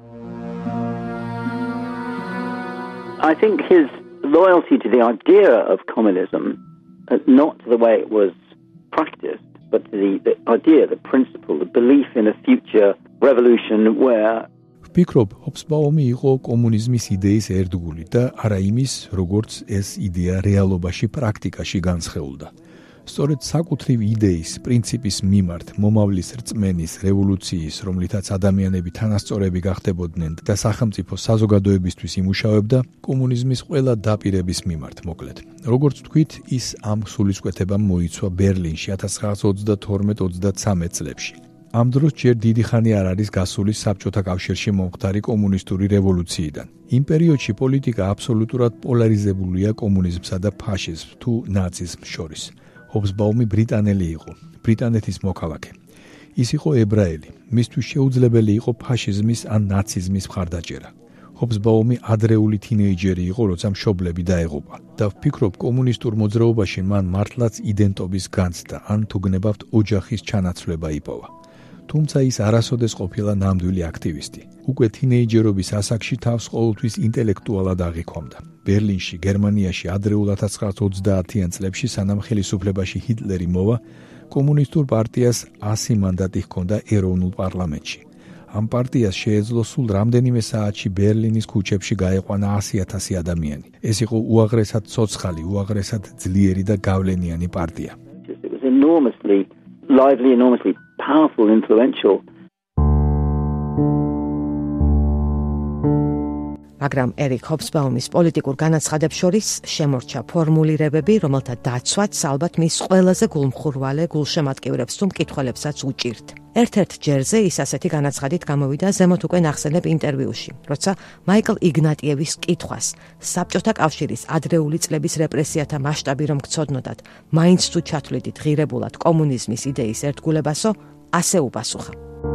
I think his loyalty to the idea of communism, not to the way it was practiced, but to the idea, the principle, the belief in a future revolution where ვფიქრობ, ჰობსბაუმი იყო კომუნიზმის იდეის ერთგული და არა იმის, როგორც ეს იდეა რეალობაში პრაქტიკაში განსხეულდა. სწორედ საკუთრივ იდეის, პრინციპის მიმართ, მომავლის რწმენის, რევოლუციის, რომლითაც ადამიანები თანასწორები გახდებოდნენ და სახელმწიფო საზოგადოებისთვის იმუშავებდა, კომუნიზმის ყველა დაპირების მიმართ, მოკლედ. როგორც თქვით, ის ამ სულისკვეთებამ მოიცვა ბერლინში 1922-23 წლებში. ამ დროს ჯერ დიდი ხანი არ არის გასული საბჭოთა კავშირში მომხდარი კომუნისტური რევოლუციიდან. იმ პერიოდში პოლიტიკა აბსოლუტურად პოლარიზებულია კომუნიზმსა და ფაშიზმს თუ ნაციზმს შორის. ჰობსბაუმი ბრიტანელი იყო, ბრიტანეთის მოქალაქე. ის იყო ებრაელი, მისთვის შეუძლებელი იყო ფაშიზმის ან ნაციზმის მხარდაჭერა. ჰობსბაუმი ადრეული თინეიჯერი იყო, როცა მშობლები დაეღუპა და ვფიქრობ, კომუნისტურ მოძრაობაში მან მართლაც იდენტობის განცდა, ან თუ გნებავთ, ოჯახის ჩანაცვლება იპოვა. თუმცა ის არასოდეს ყოფილა ნამდვილი აქტივისტი. უკვე თინეიჯერობის ასაკში თავს ყოველთვის ინტელექტუალად აღიქვამდა. ბერლინში, გერმანიაში ადრეულ 1930-იან წლებში, სანამ ხელისუფლებაში ჰიტლერი მოვა, კომუნისტურ პარტიას 100 მანდატი ჰქონდა ეროვნულ პარლამენტში. ამ პარტიას შეეძლო სულ რამდენიმე საათში ბერლინის ქუჩებში გაეყვანა 100,000 ადამიანი. ეს იყო უაღრესად ცოცხალი, უაღრესად ძლიერი და გავლენიანი პარტია. It was enormously lively, enormously powerful, influential. მაგრამ ერიკ ჰობსბაუმის პოლიტიკურ განაცხადებს შორის შემორჩა ფორმულირებები, რომელთა დაცვაც ალბათ მის ყველაზე გულმხურვალე გულშემატკივრებს თუ მკითხველებსაც უჭირთ. ერთ-ერთ ჯერზე ის ასეთი განაცხადით გამოვიდა ზემოთ უკვე ნახსენებ ინტერვიუში, როცა მაიკლ იგნატიევის კითხვას საბჭოთა კავშირის ადრეული წლების რეპრესიათა მასშტაბი რომ გცოდნოდათ, მაინც თუ ჩათვლიდით ღირებულად კომუნიზმის იდეის ერთგულებასო, ასე უპასუხა.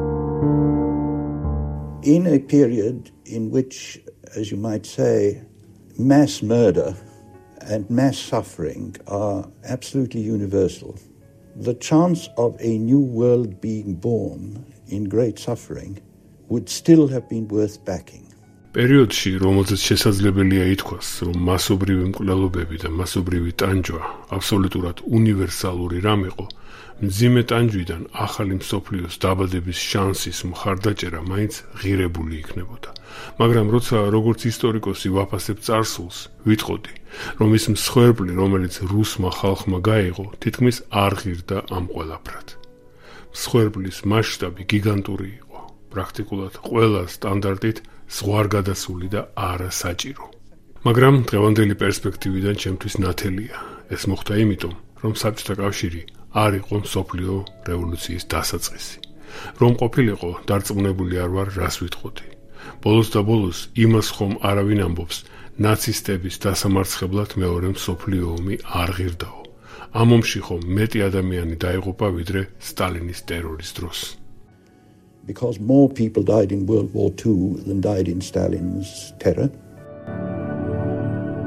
In a period in which, as you might say, mass murder and mass suffering are absolutely universal, the chance of a new world being born in great suffering would still have been worth backing. პერიოდში, რომელზეც შესაძლებელია ითქვას, რომ მასობრივი მკვლელობები და მასობრივი ტანჯვა აბსოლუტურად უნივერსალური რამ იყო, მძიმე ტანჯვიდან ახალი მსოფლიოს დაბადების შანსის მხარდაჭერა მაინც ღირებული იქნებოდა. მაგრამ როცა როგორც ისტორიკოსი ვაფასებ წარსულს, ვიტყოდი, რომ ის მსხვერპლი, რომელიც რუსმა ხალხმა გაიღო, თითქმის არ ღირდა ამ ყველაფრად. მსხვერპლის მასშტაბი გიგანტური იყო, პრაქტიკულად ყველა სტანდარტით ზღვარგადასული და არასაჭირო. მაგრამ დღევანდელი პერსპექტივიდან ჩემთვის ნათელია. ეს მოხდა იმიტომ, რომ საბჭოთა კავშირი არ იყო მსოფლიო რევოლუციის დასაწყისი. რომ ყოფილიყო, დარწმუნებული არ ვარ, რას ვიტყოდი. ბოლოს და ბოლოს იმას ხომ არავინ ამბობს, ნაცისტების დასამარცხებლად მეორე მსოფლიო ომი არ ღირდაო. ამ ომში ხომ მეტი ადამიანი დაიღუპა, ვიდრე სტალინის ტერორის დროს. Because more people died in World War II than died in Stalin's terror.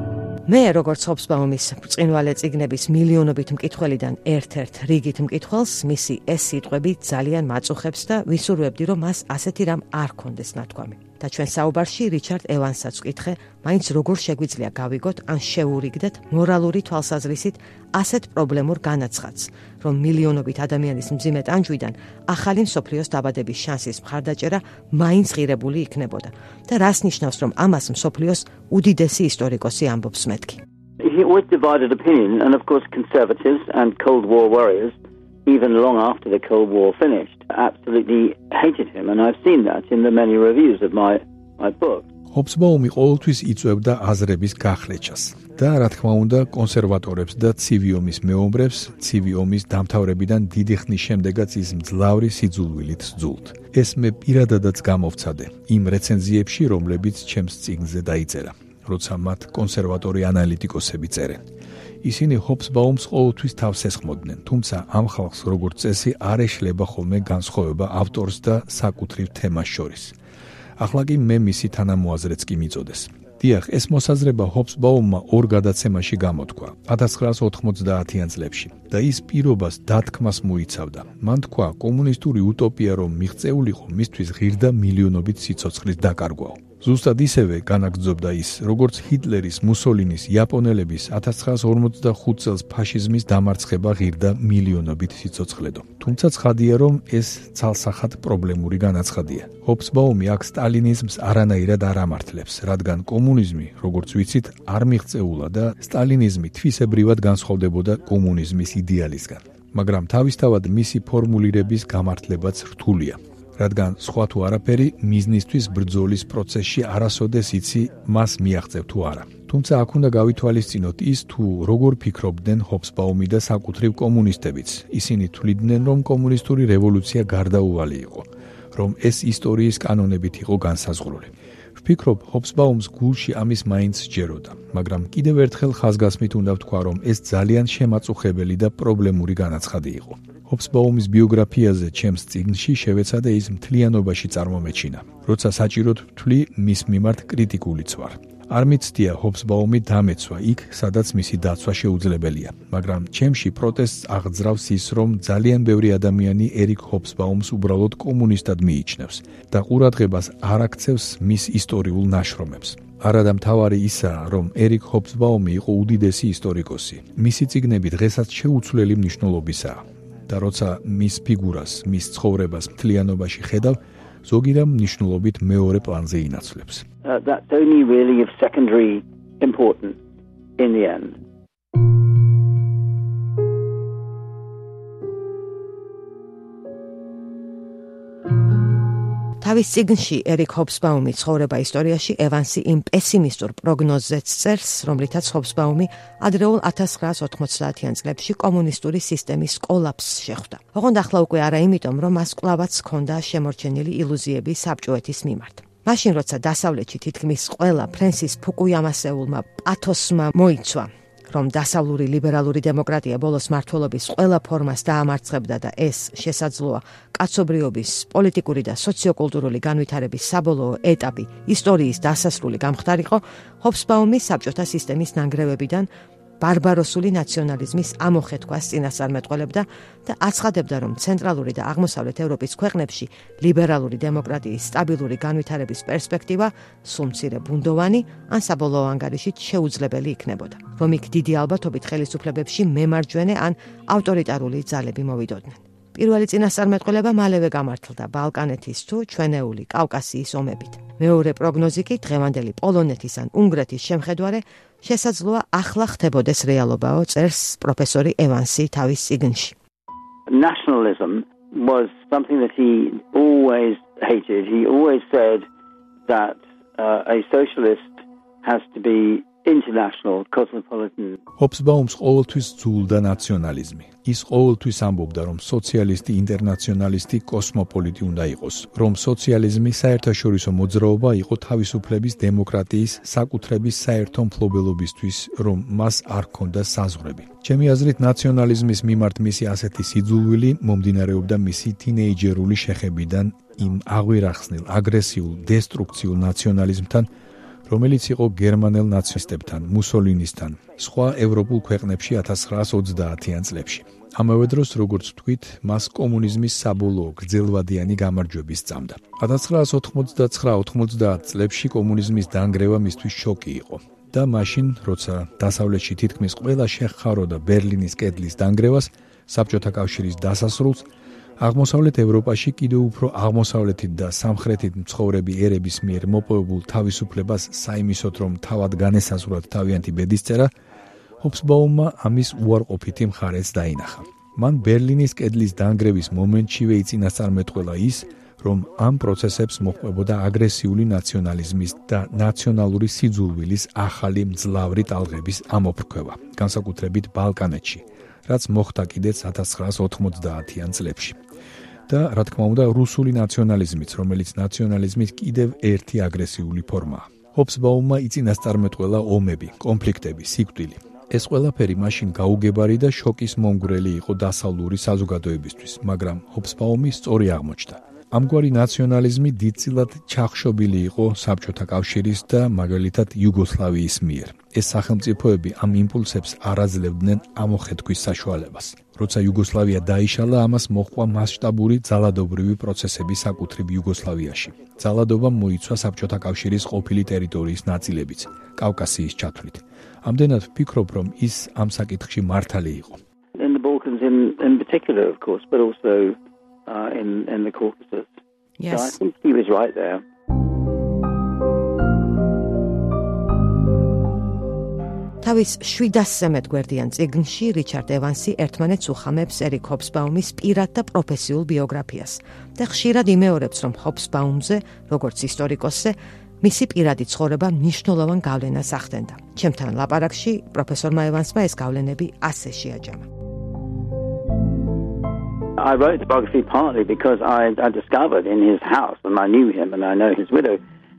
მე როგორც ჰობსბაუმის ბრწყინვალე წიგნების მილიონობით მკითხველიდან ერთ-ერთ რიგით მკითხველს მისი ეს სიტყვები ძალიან მაწუხებს და ვისურვებდი, რომ მას ასეთი რამ არ ქონდეს ნათქვამი. და ჩვენ საუბარში რიჩარდ ევანსაც ვკითხე, მაინც როგორ შეგვიძლია გავიგოთ ან შევურიგდეთ მორალური თვალსაზრისით ასეთ პრობლემურ განაცხადს, რომ მილიონობით ადამიანის მძიმე ტანჯვიდან ახალი მსოფლიოს დაბადების შანსის მხარდაჭერა მაინც ღირებული იქნებოდა. და რას ნიშნავს, რომ ამას მსოფლიოს უდიდესი ისტორიკოსი ამბობს მეთქი. He always divided opinion, and of course conservatives and Cold War warriors, even long after the Cold War finished, absolutely hated him, and I've seen that in the many reviews of my book. ჰობსბაუმი ყოველთვის იწვევდა აზრების გახლეჩას და რა თქმა უნდა კონსერვატორებს და ცივი ომის მეომრებს ცივი ომის დამთავრებიდან დიდი ხნის შემდეგაც ის მძლავრი სიძულვილით სძულთ. ეს მე პირადადაც გამოვცადე იმ რეცენზიებში, რომლებიც ჩემს წიგნზე დაიწერა, როცა მათ კონსერვატორი ანალიტიკოსები წერენ. ისინი ჰობსბაუმს ყოველთვის თავს ესხმოდნენ, თუმცა ამ ხალხს როგორც წესი არ ეშლება ხოლმე განსხვავება ავტორს და საკუთრივ თემას შორის. ახლა კი მე მისი თანამოაზრეც კი მიწოდეს. დიახ, ეს მოსაზრება ჰობსბაუმმა ორ გადაცემაში გამოთქვა 1990-იან წლებში და ის პირობას დათქმას მოიცავდა. მან თქვა, კომუნისტური უტოპია რომ მიღწეულიყო, მისთვის ღირდა მილიონობით სიცოცხლის დაკარგვაო. ზუსტად ისევე განაგრძობდა ის, როგორც ჰიტლერის, მუსოლინის, იაპონელების 1945 წელს ფაშიზმის დამარცხება ღირდა მილიონობით სიცოცხლედო. თუმცა ცხადია, რომ ეს ცალსახად პრობლემური განაცხადია. ჰობსბაუმი აქ სტალინიზმს არანაირად არ ამართლებს, რადგან კომუნიზმი, როგორც ვიცით, არ მიღწეულა და სტალინიზმი თვისებრივად განსხვავდებოდა კომუნიზმის იდეალისგან. მაგრამ თავისთავად მისი ფორმულირების გამართლებაც რთულია. რადგან სხვა თუ არაფერი მიზნისთვის ბრძოლის პროცესში არასოდეს იცი მას მიაღწევ თუ არა. თუმცა აქ უნდა გავითვალისწინოთ ის თუ როგორ ფიქრობდნენ ჰობსბაუმი და საკუთრივ კომუნისტებიც. ისინი თვლიდნენ, რომ კომუნისტური რევოლუცია გარდაუვალი იყო, რომ ეს ისტორიის კანონებით იყო განსაზღვრული. ვფიქრობ, ჰობსბაუმს გულში ამის მაინც სჯეროდა, მაგრამ კიდევ ერთხელ ხაზგასმით უნდა ვთქვა, რომ ეს ძალიან შემაწუხებელი და პრობლემური განაცხადი იყო. ჰობსბაუმის ბიოგრაფიაზე ჩემს წიგნში შევეცადე ის მთლიანობაში წარმომეჩინა, როცა საჭიროდ ვთვლი მის მიმართ კრიტიკულიც ვარ. არ მიცდია ჰობსბაუმი დამეცვა იქ, სადაც მისი დაცვა შეუძლებელია, მაგრამ ჩემში პროტესტს აღძრავს ის, რომ ძალიან ბევრი ადამიანი ერიკ ჰობსბაუმს უბრალოდ კომუნისტად მიიჩნევს და ყურადღებას არ აქცევს მის ისტორიულ ნაშრომებს. არადა მთავარი ისაა, რომ ერიკ ჰობსბაუმი იყო უდიდესი ისტორიკოსი. მისი წიგნები დღესაც შეუცვლელი მნიშვნელობისაა. და როცა მის ფიგურას, მის ცხოვრებას მთლიანობაში ხედავ, ზოგი რამ მნიშვნელობით მეორე პლანზე ინაცვლებს. That's only really of secondary importance in the end. თავის წიგნში ერიკ ჰობსბაუმის ცხოვრება ისტორიაში ევანსი იმ პესიმისტურ პროგნოზებს წერს, რომლითაც ჰობსბაუმი ადრეულ 1990-იან წლებში კომუნისტური სისტემის კოლაფსს შეხვდა. ოღონდ ახლა უკვე არა იმიტომ, რომ მას კვლავაც ჰქონდა შემორჩენილი ილუზიები საბჭოეთის მიმართ. მაშინ როცა დასავლეთში თითქმის ყველა ფრენსის ფუკუიამასეულმა პათოსმა მოიცვა, რომ დასავლური ლიბერალური დემოკრატია ბოლოს მართლობის ყველა ფორმას დაამარცხებდა და ეს შესაძლოა კაცობრიობის პოლიტიკური და სოციოკულტურული განვითარების საბოლოო ეტაპი ისტორიის დასასრული გამხდარიყო, ჰობსბაუმი საბჭოთა სისტემის ნანგრევებიდან ბარბაროსული ნაციონალიზმის ამოხეთქვას წინასწარმეტყველებდა და აცხადებდა, რომ ცენტრალური და აღმოსავლეთ ევროპის ქვეყნებში ლიბერალური დემოკრატიის სტაბილური განვითარების პერსპექტივა სულ მცირე ბუნდოვანი ან საბოლოო ანგარიშით შეუძლებელი იქნებოდა, რომ იქ დიდი ალბათობით ხელისუფლებებში მემარჯვენე ან ავტორიტარული ძალები მოვიდოდნენ. პირველი წინასწარმეტყველება მალევე გამართლდა ბალკანეთის თუ ჩვენეული კავკასიის ომებით. მეორე პროგნოზი კი დღევანდელი პოლონეთის ან უნგრეთის შემხედვარე შესაძლოა ახლა ხდებოდეს რეალობაო, წერს პროფესორი ევანსი თავის წიგნში. Nationalism was something that he always hated. He always said that a socialist has to be international, cosmopolitan. ჰობსბაუმს ყოველთვის ძულდა ნაციონალიზმი. ის ყოველთვის ამბობდა, რომ სოციალისტი, ინტერნაციონალისტი, კოსმოპოლიტი უნდა იყოს, რომ სოციალიზმი საერთაშორისო მოძრაობა იყო თავისუფლების, დემოკრატიის, საკუთრების საერთო მფლობელობისთვის, რომ მას არ ჰქონდა საზღვრები. ჩემი აზრით, ნაციონალიზმის მიმართ მისი ასეთი სიძულვილი მომდინარეობდა მისი თინეიჯერული შეხებიდან იმ აღვირახსნილ, აგრესიულ, დესტრუქციულ ნაციონალიზმთან, რომელიც იყო გერმანელ ნაცისტებთან, მუსოლინისთან, სხვა ევროპულ ქვეყნებში 1930-იან წლებში. ამავე დროს, როგორც ვთქვით, მას კომუნიზმის საბოლოო გრძელვადიანი გამარჯვება სწამდა. 1989-90 წლებში კომუნიზმის დანგრევა მისთვის შოკი იყო. და მაშინ, როცა დასავლეთში თითქმის ყველა შეხხაროდა ბერლინის კედლის დანგრევას, საბჭოთა კავშირის დასასრულს, აღმოსავლეთ ევროპაში კიდევ უფრო აღმოსავლეთით და სამხრეთით მცხოვრები ერების მიერ მოპოვებულ თავისუფლებას საიმისოდ, რომ თავად განესაზღვრათ თავიანთი ბედისწერა, ჰობსბაუმმა ამის უარყოფითი მხარეც დაინახა. მან ბერლინის კედლის დანგრევის მომენტშივე იწინასწარმეტყველა ის, რომ ამ პროცესებს მოჰყვებოდა აგრესიული ნაციონალიზმის და ნაციონალური სიძულვილის ახალი მძლავრი ტალღების ამოფრქვევა, განსაკუთრებით ბალკანეთში, რაც მოხდა კიდეც 1990-იან წლებში. და, რა თქმა უნდა, რუსული ნაციონალიზმიც, რომელიც ნაციონალიზმის კიდევ ერთი აგრესიული ფორმაა. ჰობსბაუმმა იწინასწარმეტყველა ომები, კონფლიქტები, სიკვდილი. ეს ყველაფერი მაშინ გაუგებარი და შოკის მომგვრელი იყო დასავლური საზოგადოებისთვის, მაგრამ ჰობსბაუმი სწორი აღმოჩნდა. ამგვარი ნაციონალიზმი დიდწილად ჩახშობილი იყო საბჭოთა კავშირის და მაგალითად იუგოსლავიის მიერ. ეს სახელმწიფოები ამ იმპულსებს არ აძლევდნენ ამოხეთქვის საშუალებას. როცა იუგოსლავია დაიშალა, ამას მოჰყვა მასშტაბური ძალადობრივი პროცესები საკუთრივ იუგოსლავიაში. ძალადობამ მოიცვა საბჭოთა კავშირის ყოფილი ტერიტორიის ნაწილებიც, კავკასიის ჩათვლით. ამდენად ვფიქრობ, რომ ის ამ საკითხში მართალი იყო. In the Balkans in particular, of course, but also in the Caucasus. Yes. So I think he was right there. თავის 700-ზე მეტ გვერდიან წიგნში რიჩარდ ევანსი ერთმანეთს უხამებს ერიკ ჰობსბაუმის პირად და პროფესიულ ბიოგრაფიას და ხშირად იმეორებს, რომ ჰობსბაუმზე, როგორც ისტორიკოსზე, მისი პირადი ცხოვრება მნიშვნელოვან გავლენას ახდენდა. ჩემთან ლაპარაკში პროფესორმა ევანსმა ეს გავლენები ასე შეაჯამა. I wrote the biography partly because I discovered in his house, and I knew him and I know his widow,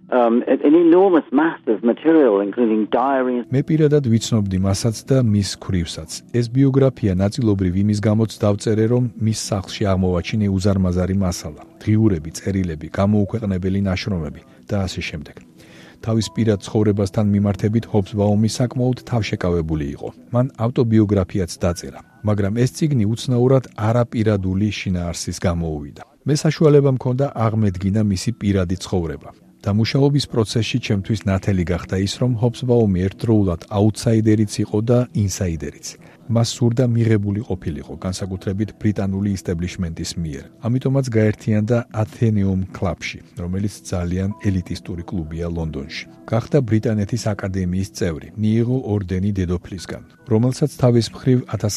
an enormous mass of material, including diaries. მე პირადად ვიცნობდი მასაც და მის ქვრივსაც. ეს ბიოგრაფია ნაწილობრივ იმის გამოც დავწერე, რომ მის სახლში აღმოვაჩინე უზარმაზარი მასალა, დღიურები, წერილები, გამოუქვეყნებელი ნაშრომები და ასე შემდეგ. თავის პირად ცხოვრებასთან მიმართებით ჰობსბაუმი საკმაოდ თავშეკავებული იყო. მან ავტობიოგრაფიაც დაწერა, მაგრამ ეს წიგნი უცნაურად არაპირადული შინაარსის გამოუვიდა. მე საშუალება მქონდა აღმედგინა მისი პირადი ცხოვრება. დამუშავების პროცესში ჩემთვის ნათელი გახდა ის, რომ ჰობსბაუმი ერთდროულად აუთსაიდერიც იყო და ინსაიდერიც. მას სურდა მიღებული ყოფილიყო, განსაკუთრებით ბრიტანული ისტაბლიშმენტის მიერ. ამიტომაც გაერთიანდა ათენეუმ კლუბში, რომელიც ძალიან ელიტისტური კლუბია ლონდონში. გახდა ბრიტანეთის აკადემიის წევრი, მიიღო ორდენი დედოფლისგან, რომელსაც თავის მხრივ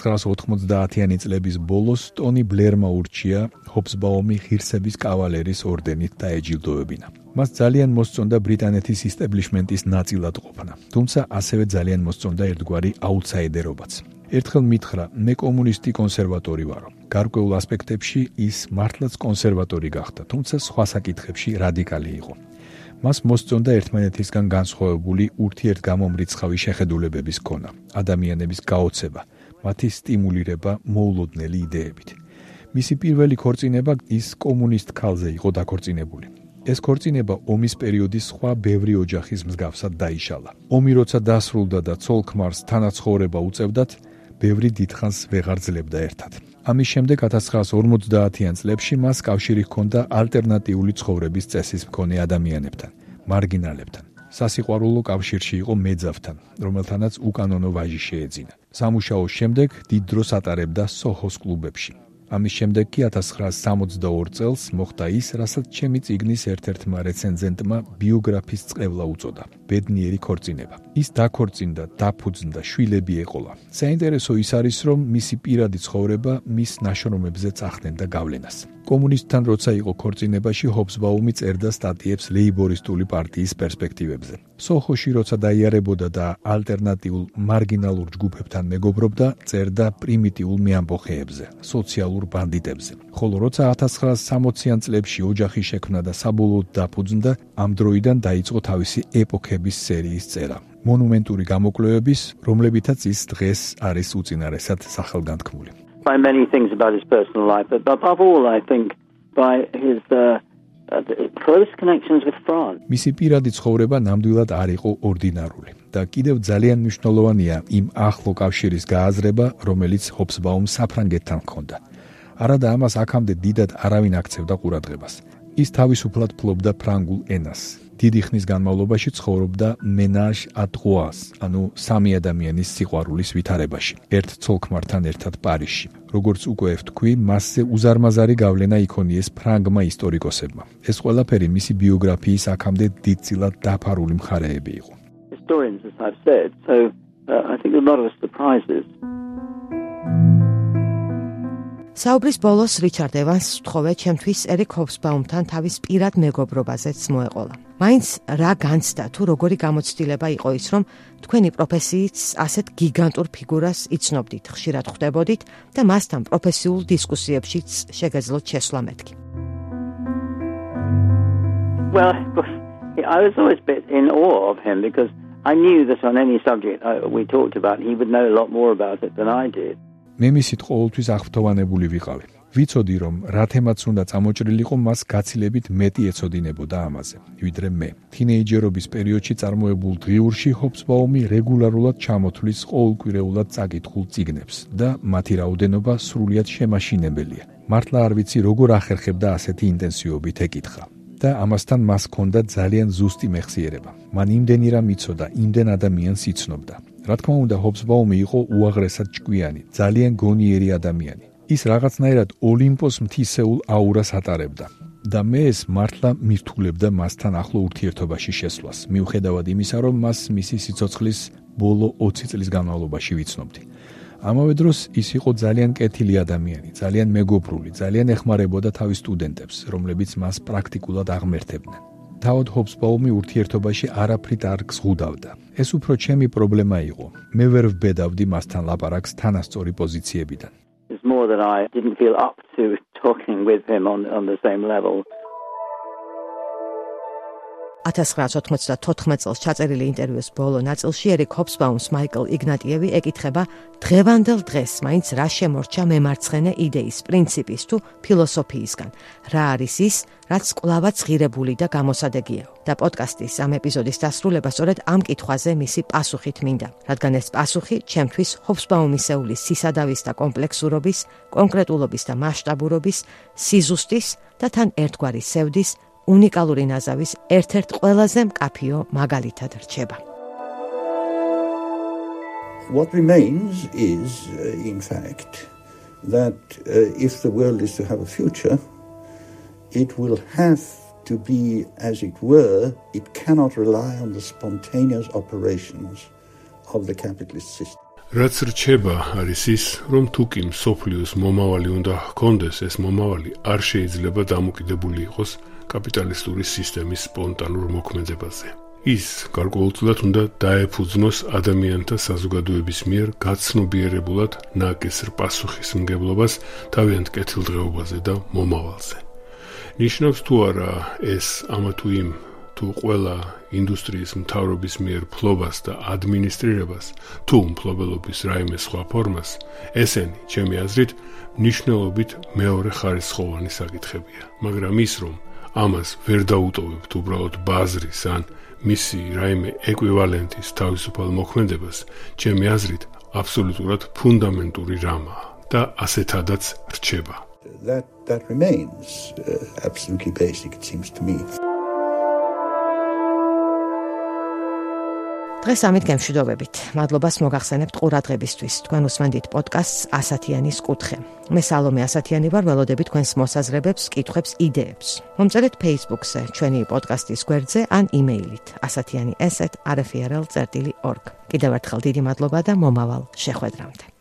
1990-იანი წლების ბოლოს ტონი ბლერმა ურჩია ჰობსბაუმი ღირსების კავალერის ორდენით დაეჯილდოვებინა. მას ძალიან მოსწონდა ბრიტანეთის ისტაბლიშმენტის ნაწილად ყოფნა, თუმცა ასევე ძალიან მოსწონდა ერთგვარი აუთსაიდერობაც. ერთხელ მითხრა, მე კომუნისტი კონსერვატორი ვარო. გარკვეულ ასპექტებში ის მართლაც კონსერვატორი გახდა, თუმცა სხვა საკითხებში რადიკალი იყო. მას მოსწონდა ერთმანეთისგან განსხვავებული ურთიერთგამომრიცხავი შეხედულებების ქონა, ადამიანების გაოცება, მათი სტიმულირება მოულოდნელი იდეებით. მისი პირველი ქორწინება ის კომუნისტ ქალზე იყო დაქორწინებული. ეს ქორწინება ომის პერიოდის სხვა ბევრი ოჯახის მსგავსად დაიშალა. ომი როცა დასრულდა და ცოლ-ქმარს თანაცხოვრება უწევდათ, ბევრი დიდხანს ვეღარ ძლებდა ერთად. ამის შემდეგ 1950-იან წლებში მას კავშირი ჰქონდა ალტერნატიული ცხოვრების წესის მქონე ადამიანებთან, მარგინალებთან. სასიყვარულო კავშირში იყო მეძავთან, რომელთანაც უკანონო ვაჟი შეეძინა. სამუშაოს შემდეგ დიდ დროს ატარებდა სოჰოს კლუბებში. ამის შემდეგ კი 1962 წელს მოხდა ის, რასაც ჩემი წიგნის ერთ-ერთმა რეცენზენტმა ბიოგრაფის წყევლა უწოდა. ბედნიერი ქორწინება. ის დაქორწინდა, დაფუძნდა, შვილები ეყოლა. საინტერესო ის არის, რომ მისი პირადი ცხოვრება მის ნაშრომებზეც ახდენდა გავლენას. კომუნისტთან როცა იყო ქორწინებაში, ჰობსბაუმი წერდა სტატიებს ლეიბორისტული პარტიის პერსპექტივებზე. სოხოში როცა დაიარებოდა და ალტერნატიულ მარგინალურ ჯგუფებთან მეგობრობდა, წერდა პრიმიტიულ მეამბოხეებზე, სოციალურ ბანდიტებზე. ხოლო როცა 1960-იან წლებში ოჯახი შექმნა და საბოლოოდ დაფუძნდა, ამ დროიდან დაიწყო თავისი ეპოქების სერიის წერა. მონუმენტური გამოკვლევების, რომლებითაც ის დღეს არის უწინარესად სახელგანთქმული. By many things about his personal life, but above all, I think by his the close connections with France. მისი პირადი ცხოვრება ნამდვილად არ იყო ორდინარული და კიდევ ძალიან მნიშვნელოვანია იმ ახლო კავშირის გააზრება, რომელიც ჰობსბაუმს საფრანგეთთან ჰქონდა. არადა ამას აქამდე დიდად არავინ აქცევდა ყურადღებას. ის თავისუფლად ფლობდა ფრანგულ ენას. დიდი ხნის განმავლობაში ცხოვრობდა menage à trois, ანუ სამი ადამიანის სიყვარულის ვითარებაში, ერთ ცოლ-ქმართან ერთად პარიზში. როგორც უკვე ვთქვი, მასზე უზარმაზარი გავლენა იქონიეს ფრანგმა ისტორიკოსებმა. ეს ყველაფერი მისი ბიოგრაფიის აქამდე დიდწილად დაფარული მხარეები იყო. Historians, as I've said, so I think a lot of surprises. საუბრის ბოლოს რიჩარდ ევანსს ვთხოვე ჩემთვის ერიკ ჰობსბაუმთან თავის პირად მეგობრობაზეც მოეყოლა. მაინც რა განცდა თუ როგორი გამოცდილება იყო ის, რომ თქვენი პროფესიით ასეთ გიგანტურ ფიგურას იცნობდით, ხშირად ხვდებოდით და მასთან პროფესიულ დისკუსიებშიც შეგეძლოთ შესვლა მეთქი. Well, I was always a bit in awe of him because I knew that on any subject we talked about, he would know a lot more about it than I did. მე მისით ყოველთვის აღფრთოვანებული ვიყავი. ვიცოდი, რომ რა თემაც უნდა წამოჭრილიყო, მას გაცილებით მეტი ეცოდინებოდა ამაზე, ვიდრე მე. თინეიჯერობის პერიოდში წარმოებულ დღიურში ჰობსბაუმი რეგულარულად ჩამოთვლის ყოველკვირეულად წაკითხულ წიგნებს და მათი რაოდენობა სრულიად შემაშინებელია. მართლა არ ვიცი, როგორ ახერხებდა ასეთი ინტენსივობით ეკითხა. და ამასთან მას ჰქონდა ძალიან ზუსტი მეხსიერება. მან იმდენი რამ იცოდა, იმდენ ადამიანს იცნობდა. რა თქმა უნდა, ჰობსბაუმი იყო უაღრესად ჭკვიანი, ძალიან გონიერი ადამიანი. ის რაღაცნაირად ოლიმპოს მთისეულ აურას ატარებდა და მე ეს მართლა მირთულებდა მასთან ახლო ურთიერთობაში შესვლას, მიუხედავად იმისა, რომ მას მისი სიცოცხლის ბოლო 20 წლის განმავლობაში ვიცნობდი. ამავე დროს ის იყო ძალიან კეთილი ადამიანი, ძალიან მეგობრული, ძალიან ეხმარებოდა თავის სტუდენტებს, რომლებიც მას პრაქტიკულად აღმერთებდნენ. თავად ჰობსბაუმი ურთიერთობაში არაფრით არ გზღუდავდა. ეს უფრო ჩემი პრობლემა იყო. მე ვერ ვბედავდი მასთან ლაპარაკს თანასწორი პოზიციებიდან. It's more that I didn't feel up to talking with him on the same level. 1994 წელს ჩაწერილი ინტერვიუს ბოლო ნაწილში ერიკ ჰობსბაუმს მაიკლ იგნატიევი ეკითხება დღევანდელ დღეს მაინც რა შემორჩა მემარცხენე იდეის, პრინციპის თუ ფილოსოფიისგან. რა არის ის, რაც კვლავაც ღირებული და გამოსადეგია. და პოდკასტის ამ ეპიზოდის დასრულება სწორედ ამ კითხვაზე მისი პასუხით მინდა, რადგან ეს პასუხი ჩემთვის ჰობსბაუმისეული სისადავის და კომპლექსურობის, კონკრეტულობის და მასშტაბურობის, სიზუსტის და თან ერთგვარი სევდის უნიკალური ნაზავის ერთ-ერთ ყველაზე მკაფიო მაგალითად რჩება. What remains is, in fact, that if the world is to have a future, it will have to be, as it were, it cannot rely on the spontaneous operations of the capitalist system. რაც რჩება არის ის, რომ თუკი მსოფლიოს მომავალი უნდა ჰქონდეს, ეს მომავალი არ შეიძლება დამოკიდებული იყოს კაპიტალისტური სისტემის სპონტანურ მოქმედებაზე. ის გარკვეულწილად უნდა დაეფუძნოს ადამიანთა საზოგადოების მიერ გაცნობიერებულად ნაკისრ პასუხისმგებლობას თავიანთ კეთილდღეობაზე და მომავალზე. ნიშნავს თუ არა ეს ამა თუ იმ თუ ყველა ინდუსტრიის მთავრობის მიერ ფლობას და ადმინისტრირებას, თუ მფლობელობის რაიმე სხვა ფორმას, ესენი, ჩემი აზრით, მნიშვნელობით მეორე ხარისხოვანი საკითხებია. მაგრამ ის, რომ ამას ვერ დაუტოვებთ უბრალოდ ბაზრის ან მისი რაიმე ეკვივალენტის თავისუფალ მოქმედებას, ჩემი აზრით, აბსოლუტურად ფუნდამენტური რამაა და ასეთადაც რჩება. That remains absolutely basic, it seems to me. დღეს ამით გემშვიდობებით. მადლობას მოგახსენებთ ყურადღებისთვის. თქვენ უსმენთ პოდკასტს ასათიანის კუთხე. მე სალომე ასათიანი ვარ, ველოდები თქვენს მოსაზრებებს, კითხვებს, იდეებს. მომწერეთ Facebook-ზე, ჩვენი პოდკასტის გვერდზე ან იმეილით asatiani@rfrl.org. კიდევ ერთხელ დიდი მადლობა და მომავალ შეხვედრამდე.